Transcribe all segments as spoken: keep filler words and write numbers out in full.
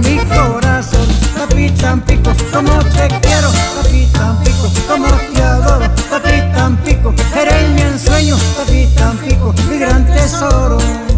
mi corazón. Papi Tampico, como te quiero, papi Tampico, como te adoro, papi Tampico, eres mi ensueño, papi Tampico, mi gran tesoro.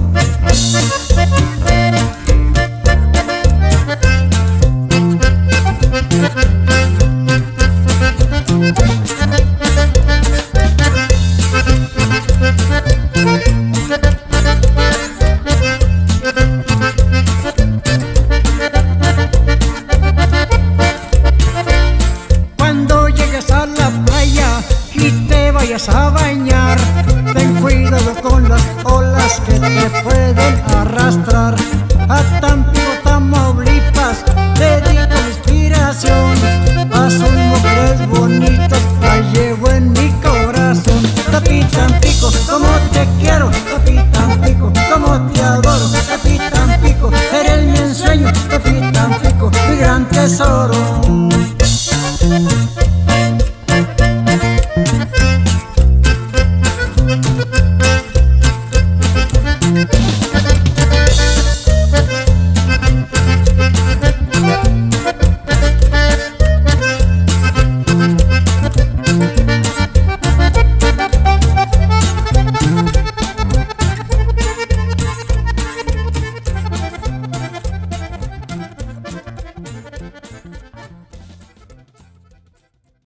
Cuando llegues a la playa y te vayas a bañar, ten cuidado con las olas que te pueden arrastrar. A Tampico, Tamaulipas, dedico mi inspiración. A sus mujeres bonitas la llevo en mi corazón. Papi Tampico, como te quiero, papi Tampico, como te adoro, papi Tampico, eres mi ensueño, papi Tampico, mi gran tesoro.